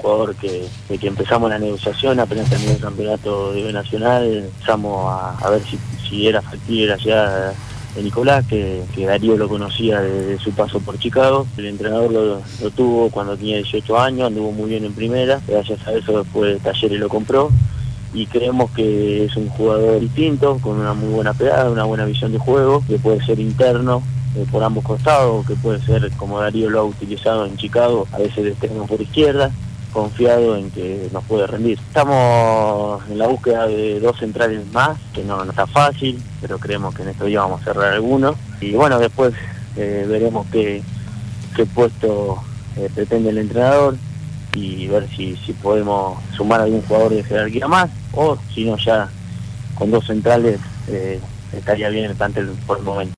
jugador de que empezamos la negociación, apenas terminó el campeonato de B Nacional, empezamos a ver si era factible la llegada de Nicolás, que Darío lo conocía de su paso por Chicago. El entrenador lo tuvo cuando tenía 18 años, anduvo muy bien en primera, gracias a eso después Talleres lo compró, y creemos que es un jugador distinto, con una muy buena pegada, una buena visión de juego, que puede ser interno por ambos costados, que puede ser, como Darío lo ha utilizado en Chicago, a veces de extremo por izquierda, confiado en que nos puede rendir. Estamos en la búsqueda de 2 centrales más, que no está fácil, pero creemos que en estos días vamos a cerrar algunos. Y bueno, después veremos qué puesto pretende el entrenador y ver si podemos sumar algún jugador de jerarquía más, o si no, ya con 2 centrales estaría bien el plantel por el momento.